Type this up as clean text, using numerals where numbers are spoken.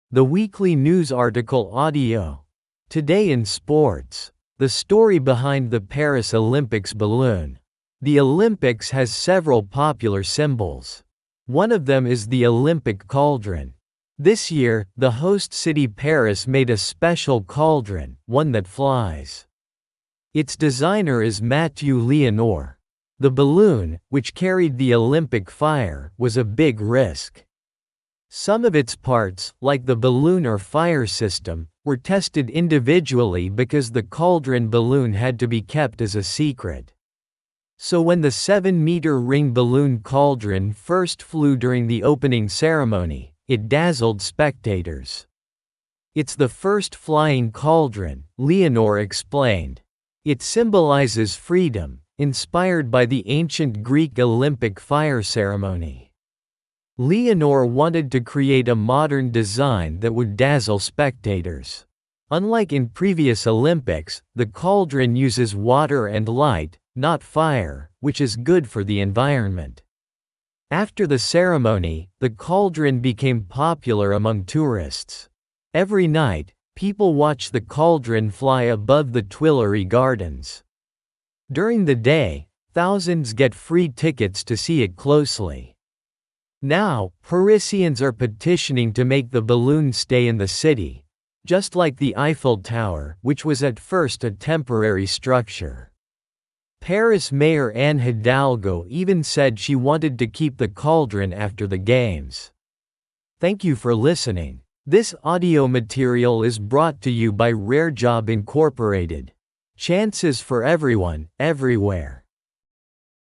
The weekly news article audio. Today in sports. The story behind the Paris Olympics balloon. The Olympics has several popular symbols. One of them is the Olympic cauldron. This year, the host city Paris made a special cauldron, one that flies. Its designer is Mathieu Léonard. The balloon, which carried the Olympic fire, was a big risk. Some of its parts, like the balloon or fire system, were tested individually because the cauldron balloon had to be kept as a secret. So when the 7-meter ring balloon cauldron first flew during the opening ceremony, it dazzled spectators. It's the first flying cauldron, Léonard explained. It symbolizes freedom, inspired by the ancient Greek Olympic fire ceremony. Léonard wanted to create a modern design that would dazzle spectators. Unlike in previous Olympics, the cauldron uses water and light, not fire, which is good for the environment. After the ceremony, the cauldron became popular among tourists. Every night, people watch the cauldron fly above the Tuileries Gardens. During the day, thousands get free tickets to see it closely. Now, Parisians are petitioning to make the balloon stay in the city, just like the Eiffel Tower, which was at first a temporary structure. Paris Mayor Anne Hidalgo even said she wanted to keep the cauldron after the Games. Thank you for listening. This audio material is brought to you by Rare Job Incorporated. Chances for everyone, everywhere.